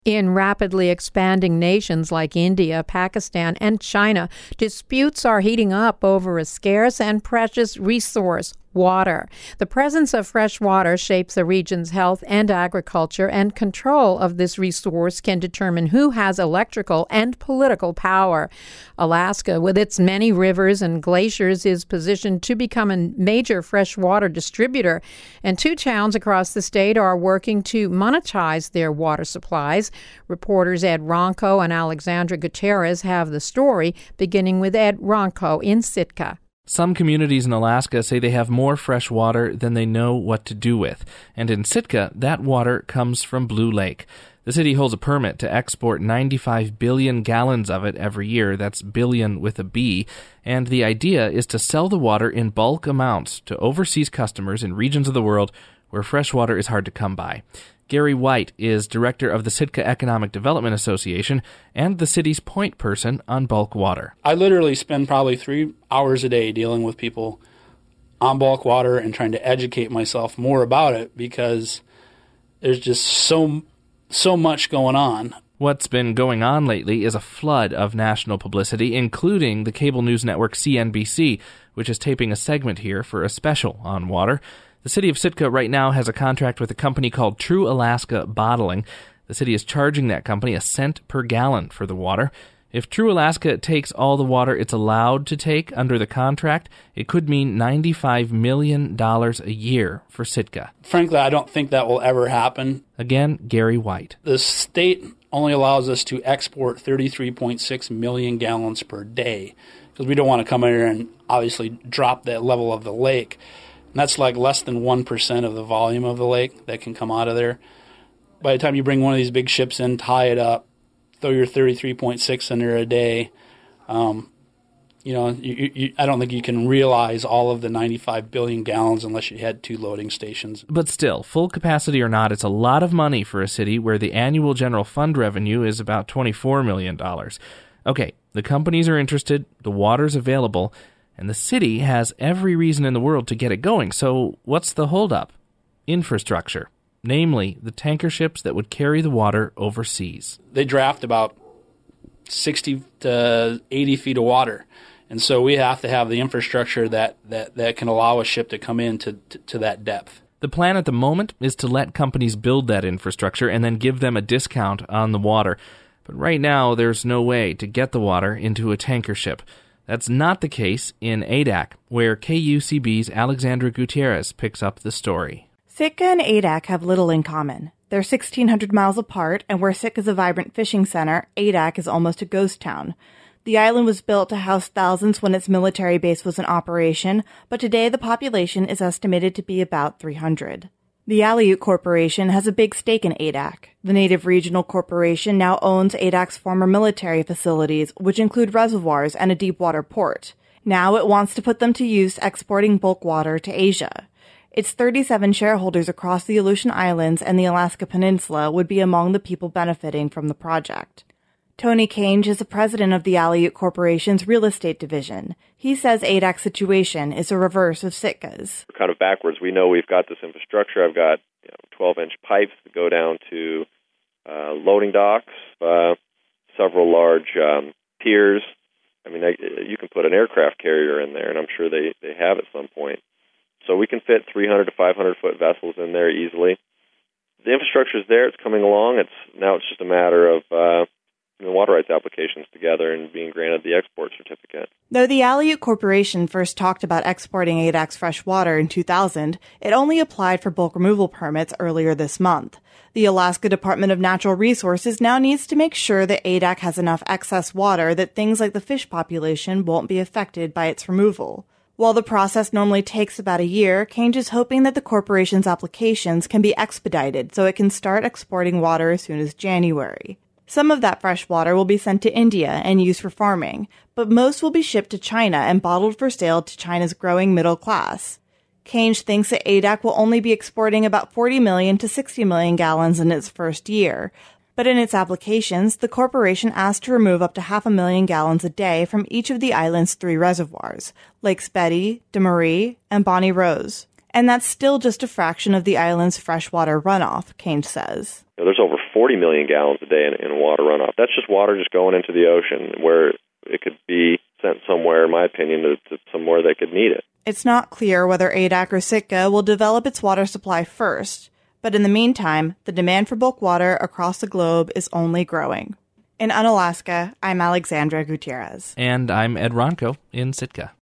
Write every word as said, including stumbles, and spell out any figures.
In rapidly expanding nations like India, Pakistan, and China, disputes are heating up over a scarce and precious resource, water. The presence of fresh water shapes the region's health and agriculture, and control of this resource can determine who has electrical and political power. Alaska, with its many rivers and glaciers, is positioned to become a major freshwater distributor, and two towns across the state are working to monetize their water supplies. Reporters Ed Ronco and Alexandra Gutierrez have the story, beginning with Ed Ronco in Sitka. Some communities in Alaska say they have more fresh water than they know what to do with. And in Sitka, that water comes from Blue Lake. The city holds a permit to export ninety-five billion gallons of it every year. That's billion with a B. And the idea is to sell the water in bulk amounts to overseas customers in regions of the world where fresh water is hard to come by. Gary White is director of the Sitka Economic Development Association and the city's point person on bulk water. I literally spend probably three hours a day dealing with people on bulk water and trying to educate myself more about it because there's just so, so much going on. What's been going on lately is a flood of national publicity, including the cable news network C N B C, which is taping a segment here for a special on water. The city of Sitka right now has a contract with a company called True Alaska Bottling. The city is charging that company a cent per gallon for the water. If True Alaska takes all the water it's allowed to take under the contract, it could mean ninety-five million dollars a year for Sitka. Frankly, I don't think that will ever happen. Again, Gary White. The state only allows us to export thirty-three point six million gallons per day because we don't want to come in here and obviously drop that level of the lake. And that's like less than one percent of the volume of the lake that can come out of there. By the time you bring one of these big ships in, tie it up, throw your thirty-three point six in there a day, um, you know, you, you, I don't think you can realize all of the ninety-five billion gallons unless you had two loading stations. But still, full capacity or not, it's a lot of money for a city where the annual general fund revenue is about twenty-four million dollars. Okay, the companies are interested, the water's available, and the city has every reason in the world to get it going. So what's the holdup? Infrastructure, namely the tanker ships that would carry the water overseas. They draft about sixty to eighty feet of water. And so we have to have the infrastructure that, that, that can allow a ship to come in to, to, to that depth. The plan at the moment is to let companies build that infrastructure and then give them a discount on the water. But right now, there's no way to get the water into a tanker ship. That's not the case in Adak, where K U C B's Alexandra Gutierrez picks up the story. Sitka and Adak have little in common. They're sixteen hundred miles apart, and where Sitka is a vibrant fishing center, Adak is almost a ghost town. The island was built to house thousands when its military base was in operation, but today the population is estimated to be about three hundred. The Aleut Corporation has a big stake in Adak. The Native Regional Corporation now owns Adak's former military facilities, which include reservoirs and a deep-water port. Now it wants to put them to use exporting bulk water to Asia. Its thirty-seven shareholders across the Aleutian Islands and the Alaska Peninsula would be among the people benefiting from the project. Tony Kange is the president of the Aleut Corporation's real estate division. He says Adak's situation is a reverse of Sitka's. We're kind of backwards. We know we've got this infrastructure. I've got you know, twelve-inch pipes that go down to uh, loading docks, uh, several large um, piers. I mean, I, you can put an aircraft carrier in there, and I'm sure they, they have at some point. So we can fit three hundred to five hundred foot vessels in there easily. The infrastructure is there. It's coming along. It's now it's just a matter of uh, the water rights applications together and being granted the export certificate. Though the Aleut Corporation first talked about exporting Adak's fresh water in two thousand, it only applied for bulk removal permits earlier this month. The Alaska Department of Natural Resources now needs to make sure that Adak has enough excess water that things like the fish population won't be affected by its removal. While the process normally takes about a year, Kange is hoping that the corporation's applications can be expedited so it can start exporting water as soon as January. Some of that fresh water will be sent to India and used for farming, but most will be shipped to China and bottled for sale to China's growing middle class. Kange thinks that Adak will only be exporting about forty million to sixty million gallons in its first year, but in its applications, the corporation asked to remove up to half a million gallons a day from each of the island's three reservoirs, Lakes Betty, DeMarie, and Bonnie Rose. And that's still just a fraction of the island's freshwater runoff, Kane says. You know, there's over forty million gallons a day in, in water runoff. That's just water just going into the ocean where it could be sent somewhere, in my opinion, to, to somewhere that could need it. It's not clear whether A D A C or Sitka will develop its water supply first, but in the meantime, the demand for bulk water across the globe is only growing. In Unalaska, I'm Alexandra Gutierrez. And I'm Ed Ronco in Sitka.